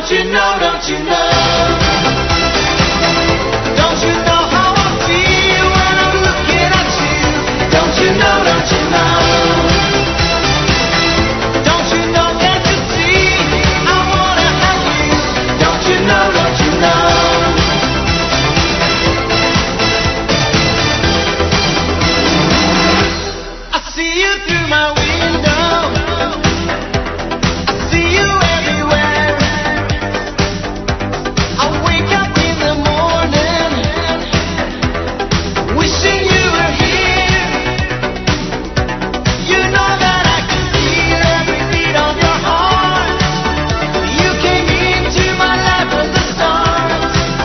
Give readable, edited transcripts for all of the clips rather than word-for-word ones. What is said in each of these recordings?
Don't you know, don't you know? Don't you know how I feel when I'm looking at you? Don't you know, don't you know? Don't you know, can't you see? I wanna have you. Don't you know, don't you know? I see you through my window. I see you everywhere. I wake up in the morning, wishing you were here. You know that I can feel every beat of your heart. You came into my life from the start.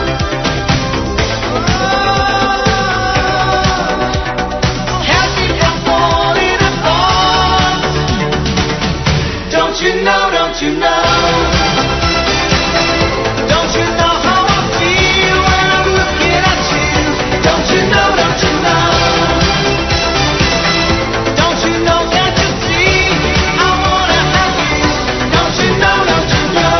Help me from falling apart. Don't you know, don't you know? Don't you know how I feel when I'm looking at you? Don't you know, don't you know? Don't you know, can't you see? I wanna have you. Don't you know, don't you know?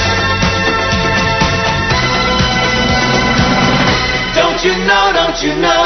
Don't you know, don't you know?